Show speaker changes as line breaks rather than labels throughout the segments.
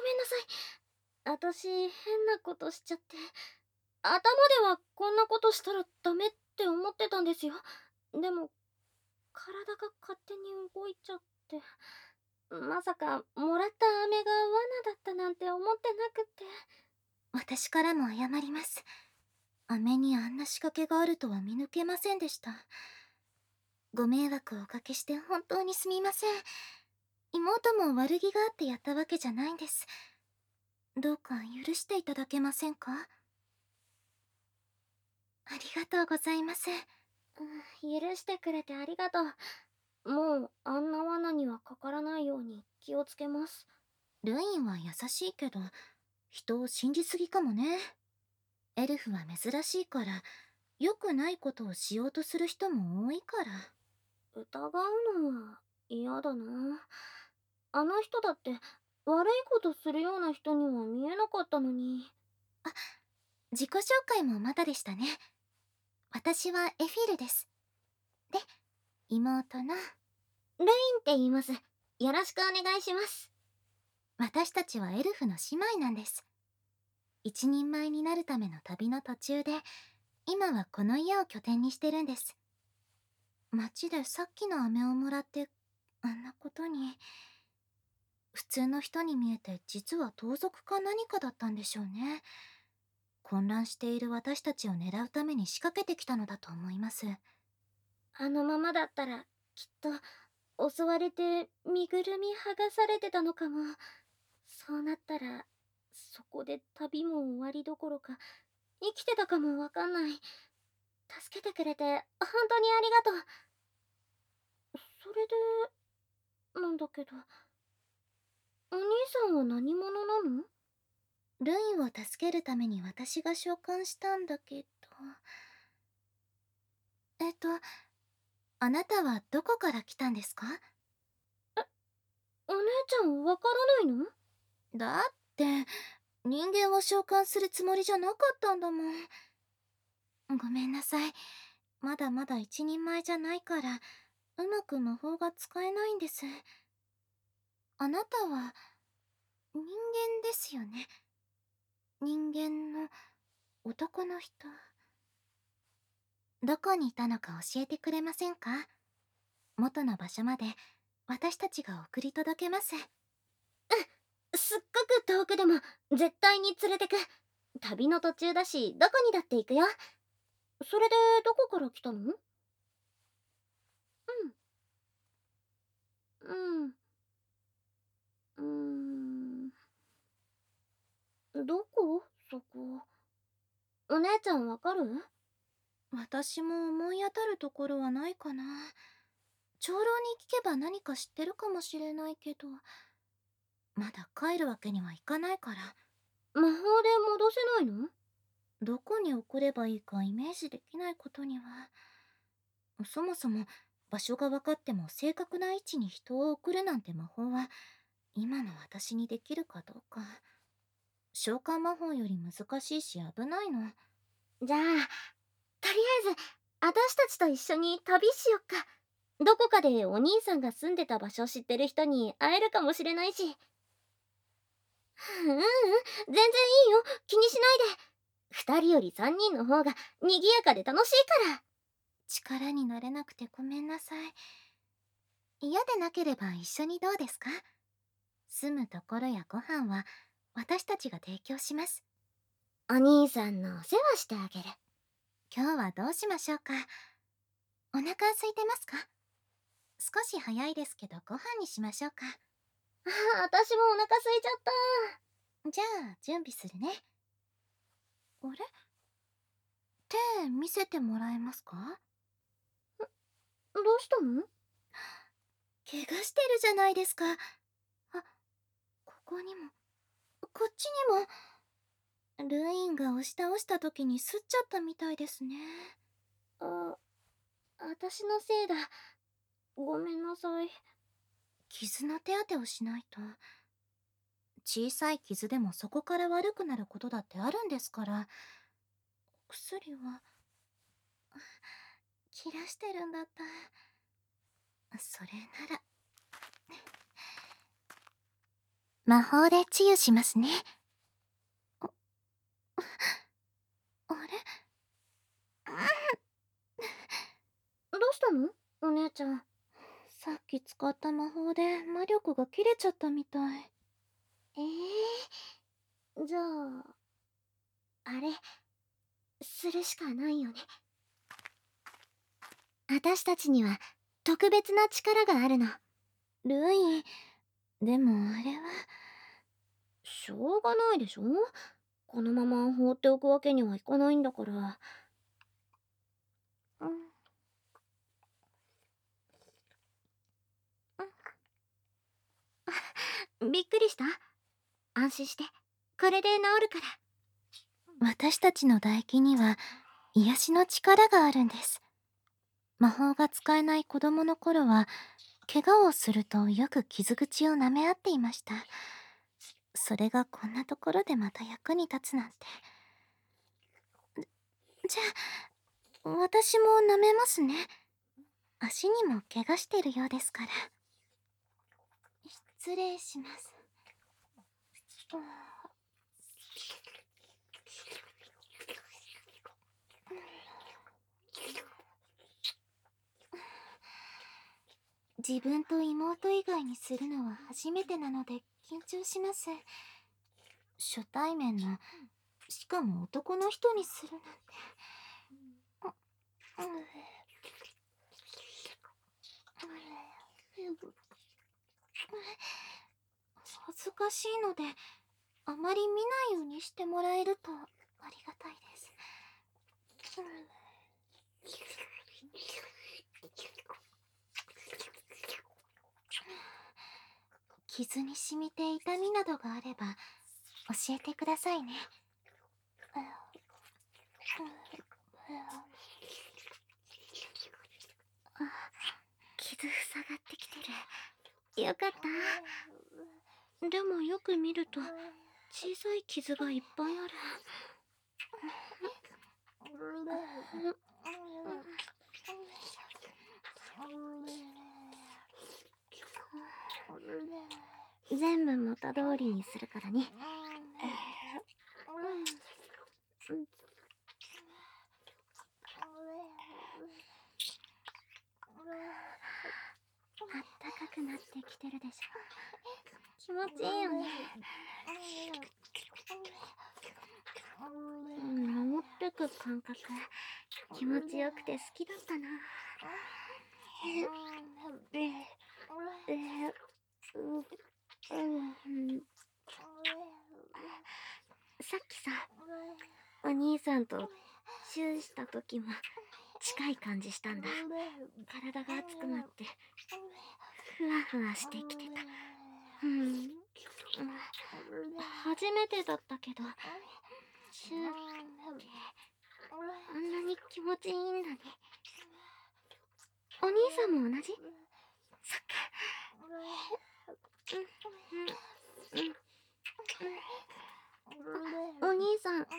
めんなさい。私、変なことしちゃって。頭ではこんなことしたらダメって思ってたんですよ。でも、体が勝手に動いちゃって。まさか、もらった飴が罠だったなんて思ってなくって。
私からも謝ります。飴にあんな仕掛けがあるとは見抜けませんでした。ご迷惑をおかけして本当にすみません。妹も悪気があってやったわけじゃないんです。どうか許していただけませんか？ありがとうございます。
許してくれてありがとう。もう、あんな罠にはかからないように気をつけます。
ルインは優しいけど、人を信じすぎかもね。エルフは珍しいから、良くないことをしようとする人も多いから。
疑うのは嫌だな。あの人だって悪いことするような人には見えなかったのに。
あ、自己紹介もまだでしたね。私はエフィルです。で、妹の、
レインって言います。よろしくお願いします。
私たちはエルフの姉妹なんです。一人前になるための旅の途中で、今はこの家を拠点にしてるんです。街でさっきの飴をもらって、あんなことに。普通の人に見えて実は盗賊か何かだったんでしょうね。混乱している私たちを狙うために仕掛けてきたのだと思います。
あのままだったら、きっと、襲われて身ぐるみ剥がされてたのかも。そうなったら、そこで旅も終わりどころか、生きてたかもわかんない。助けてくれて、本当にありがとう。それで、なんだけど、お兄さんは何者なの？
ルインを助けるために私が召喚したんだけど。えっと、あなたはどこから来たんですか？
お姉ちゃんわからないの？
だって、人間を召喚するつもりじゃなかったんだもん。ごめんなさい。まだまだ一人前じゃないから、うまく魔法が使えないんです。あなたは、人間ですよね。人間の男の人。どこにいたのか教えてくれませんか？元の場所まで私たちが送り届けます。
すっごく遠くでも絶対に連れてく。旅の途中だし、どこにだって行くよ。それで、どこから来たの？うん。うん。どこそこ。お姉ちゃんわかる？
私も思い当たるところはないかな。長老に聞けば何か知ってるかもしれないけど、まだ帰るわけにはいかないから、
魔法で戻せないの？
どこに送ればいいかイメージできないことには。そもそも場所が分かっても正確な位置に人を送るなんて魔法は今の私にできるかどうか。召喚魔法より難しいし危ないの。
じゃあ、とりあえず、私たちと一緒に旅しよっか。どこかでお兄さんが住んでた場所を知ってる人に会えるかもしれないし。全然いいよ。気にしないで。二人より三人の方が賑やかで楽しいから。
力になれなくてごめんなさい。嫌でなければ一緒にどうですか？住むところやご飯は私たちが提供します。
お兄さんのお世話してあげる。
今日はどうしましょうか？お腹空いてますか？少し早いですけどご飯にしましょうか。
ああ、私もお腹空いちゃった。
じゃあ準備するね。あれ、手見せてもらえますか？
どうしたの？
怪我してるじゃないですか。あ、ここにも、こっちにも。ルインが押し倒した時にすっちゃったみたいですね。
あ、私のせいだ。ごめんなさい。
傷の手当てをしないと。小さい傷でもそこから悪くなることだってあるんですから。お薬は切らしてるんだった。それなら魔法で治癒しますね。あれ、
どうしたのお姉ちゃん。
さっき使った魔法で魔力が切れちゃったみたい。
じゃあ、あれ、するしかないよね。私たちには特別な力があるの。
ルイ、でもあれは。
しょうがないでしょ。このまま放っておくわけにはいかないんだから。びっくりした？安心して。これで治るから。
私たちの唾液には癒しの力があるんです。魔法が使えない子供の頃は、怪我をするとよく傷口を舐め合っていました。それがこんなところでまた役に立つなんて。じゃあ、私も舐めますね。足にも怪我してるようですから。失礼します。自分と妹以外にするのは初めてなので緊張します。初対面の、しかも男の人にするなんて。恥ずかしいので、あまり見ないようにしてもらえるとありがたいです。傷に染みて痛みなどがあれば教えてくださいね。
傷塞がってきてる。よかった。でもよく見ると小さい傷がいっぱいある。全部元通りにするからね。あったかくなってきてるでしょ。気持ちいいよね。治ってく感覚、気持ちよくて好きだったな。さっきさ、お兄さんとチューした時も近い感じしたんだ。体が熱くなってふわふわしてきてた。初めてだったけど、チューってあんなに気持ちいいんだね。お兄さんも同じ？そっか。お兄さん、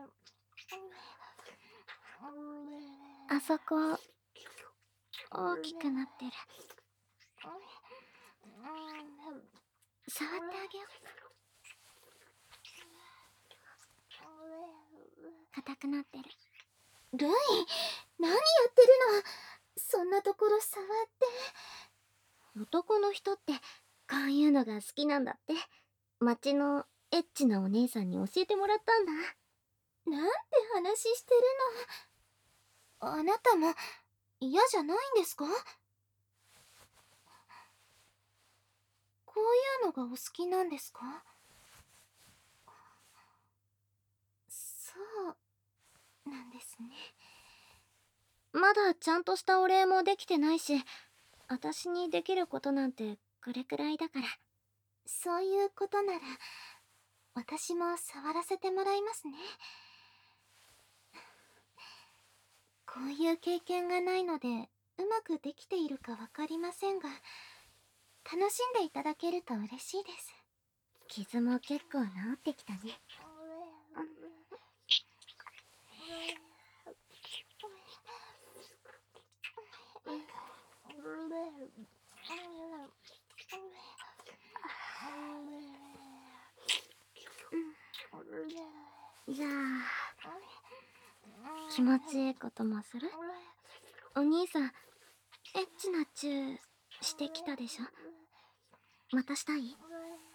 あそこ大きくなってる。触ってあげよう。硬くなってる。
ルイ、何やってるの？そんなところ触って。
男の人ってこういうのが好きなんだって。町のエッチなお姉さんに教えてもらったんだ。
なんて話してるの。あなたも嫌じゃないんですか？こういうのがお好きなんですか？そうなんですね。
まだちゃんとしたお礼もできてないし、私にできることなんてこれくらいだから。
そういうことなら私も触らせてもらいますね。こういう経験がないのでうまくできているかわかりませんが、楽しんでいただけると嬉しいです。
傷も結構治ってきたね。 じゃあ、気持ちいいこともする？お兄さん、エッチなチューしてきたでしょ？またしたい？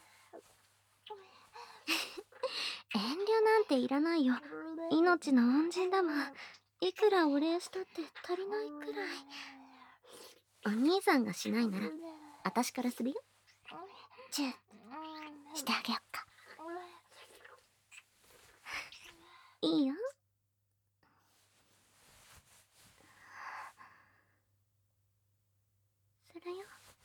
遠慮なんていらないよ。命の恩人だもん。いくらお礼したって足りないくらい。お兄さんがしないなら、私からするよ。チューしてあげよっか。いいよ。するよ。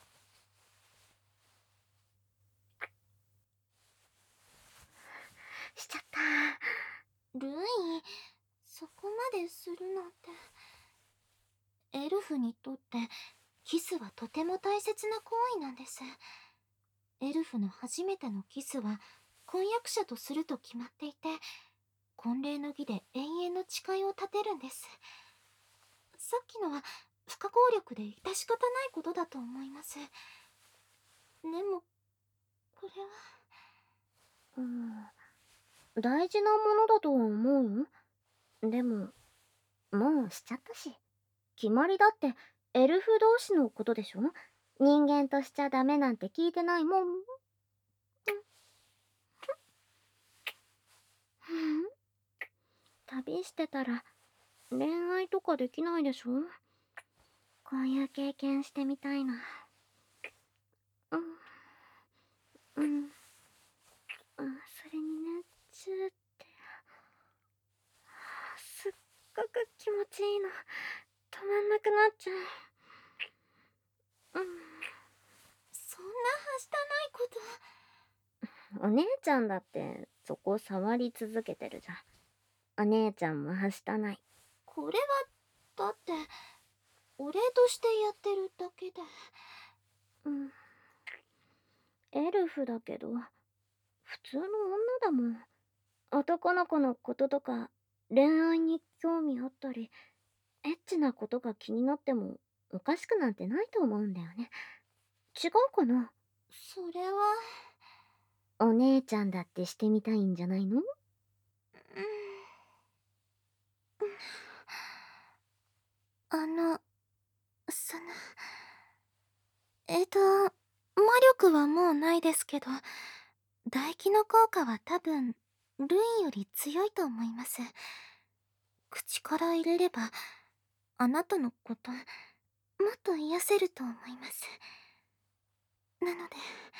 しちゃった。
ルイ、そこまでするなんて。エルフにとってキスはとても大切な行為なんです。エルフの初めてのキスは婚約者とすると決まっていて、婚礼の儀で永遠の誓いを立てるんです。さっきのは不可抗力で致し方ないことだと思います。でもこれは。
大事なものだとは思うよ。でも、もうしちゃったし。決まりだってエルフ同士のことでしょ？人間としちゃダメなんて聞いてないもん。旅してたら恋愛とかできないでしょ？こういう経験してみたいな。それにね、チューってすっごく気持ちいいの。止まんなくなっちゃう。
そんなはしたないこと。
お姉ちゃんだってそこ触り続けてるじゃん。お姉ちゃんもはしたない。
これはだってお礼としてやってるだけで。
エルフだけど普通の女だもん。男の子のこととか恋愛に興味あったりエッチなことが気になってもおかしくなんてないと思うんだよね。違うかな？
それは。
お姉ちゃんだってしてみたいんじゃないの？
あの、その、魔力はもうないですけど、唾液の効果は多分、ルイより強いと思います。口から入れれば、あなたのこと、もっと癒せると思います。なので、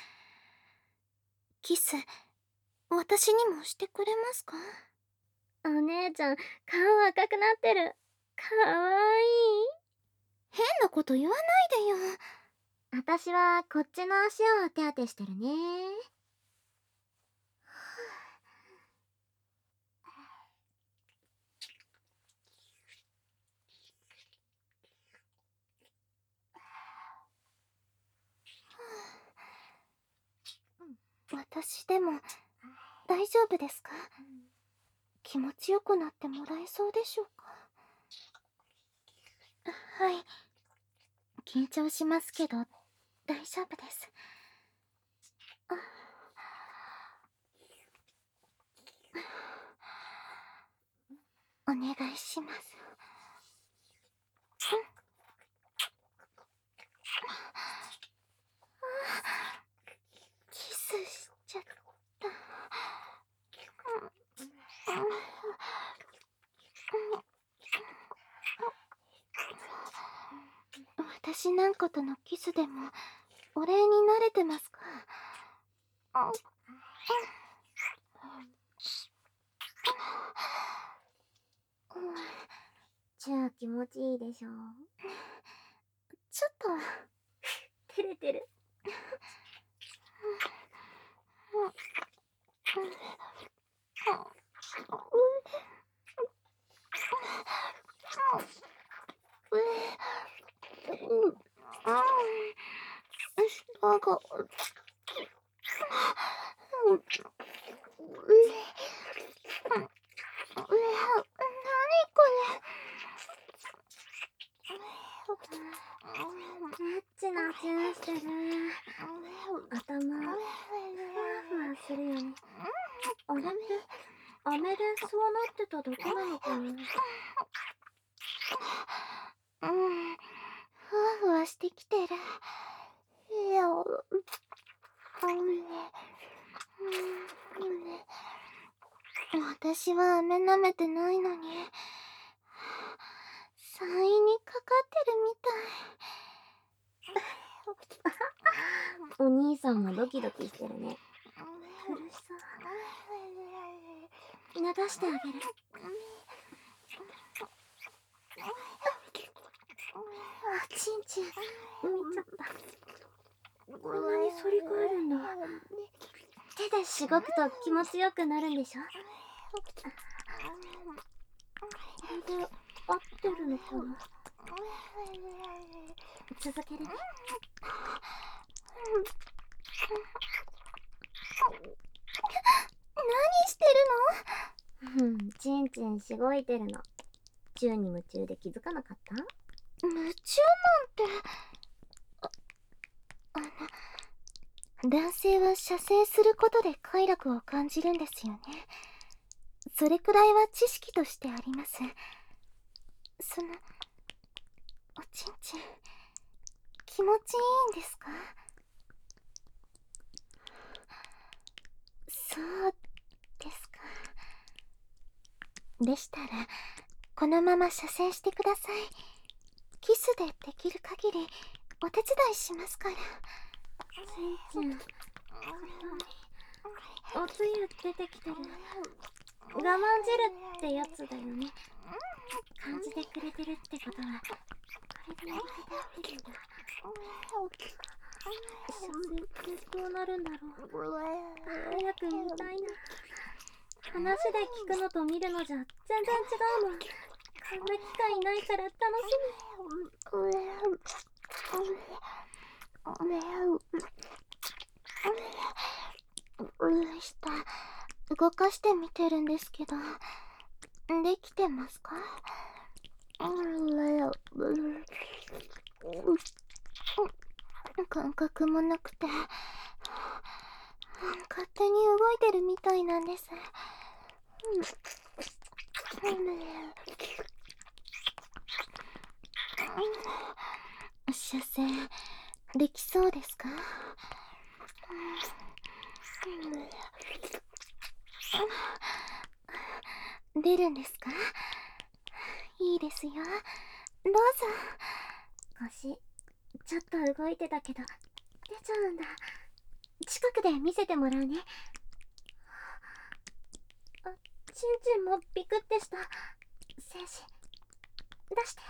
キス、私にもしてくれますか？
お姉ちゃん、顔赤くなってる。かわいい。
変なこと言わないでよ。
私はこっちの足を手当てしてるね。
私でも大丈夫ですか？気持ちよくなってもらえそうでしょうか？はい。緊張しますけど大丈夫です。お願いします。キスしちゃった。私なんかとのキスでもお礼に慣れてますか？
じゃあ気持ちいいでしょ？
ちょっと
照れてる。
なんか
エッチなチューしてる。頭、ふわふわするよね。あれって、あ飴でそうなってただけなのかな。
ふわふわしてきてる。いや、私は飴舐めてないのに、催にかかってるみ
お兄さんもドキドキしてるね。
たい。
苦しそう。流してあげる。ちんちん、見ちゃった。こんなに反り返るんだ。手でしごくと気持ちよくなるんでしょ。これで合ってるのかな。続けるね。
何してる
ちんちんしごいてるの。宙に夢中で気づかなかった？
の？夢中なんて。男性は射精することで快楽を感じるんですよね。それくらいは知識としてあります。その、おちんちん、気持ちいいんですか？そうですか。でしたら、このまま射精してください。キスでできる限りお手伝いしますから。
ちんちん、おつゆ出てきてる。我慢汁ってやつだよね。感じてくれてるってことは、これで右手で合ってるんだ。射精ってどうなるんだろう。早く見たいな。話で聞くのと見るのじゃ全然違うもん。こんな機会ないから楽し
動かしてみてるんですけど、できてますか？感覚もなくて、勝手に動いてるみたいなんです。射精できそうですか？出るんですか？いいですよ。どうぞ。
腰、ちょっと動いてたけど、出ちゃうんだ。近くで見せてもらうね。あ、ちんちんもビクってした。精子、出して。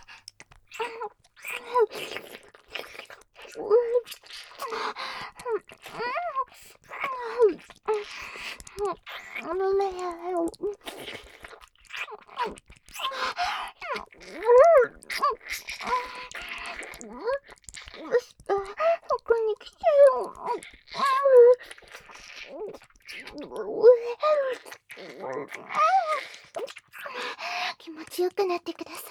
ここに来てよ。気持ちよくなってください。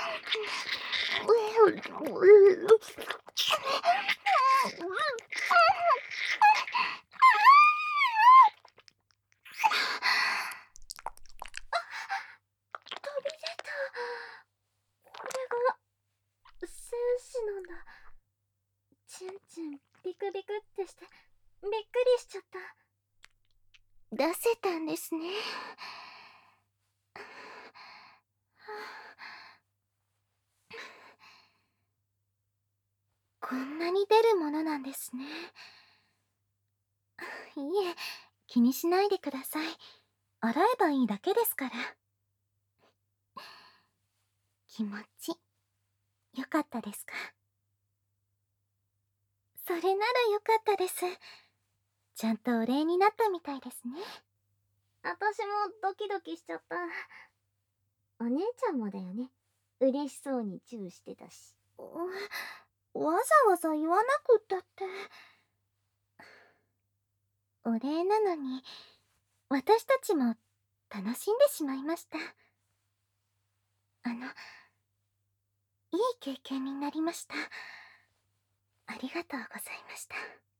飛び出た。これが精子なんだ。ちんちんビクビクってしてびっくりしちゃった。
出せたんですね。こんなに出るものなんですね。いえ、気にしないでください。洗えばいいだけですから。気持ちよかったですか？それならよかったです。ちゃんとお礼になったみたいですね。
私もドキドキしちゃった。お姉ちゃんもだよね。嬉しそうにチューしてたし。
わざわざ言わなくったって。お礼なのに、私たちも楽しんでしまいました。いい経験になりました。ありがとうございました。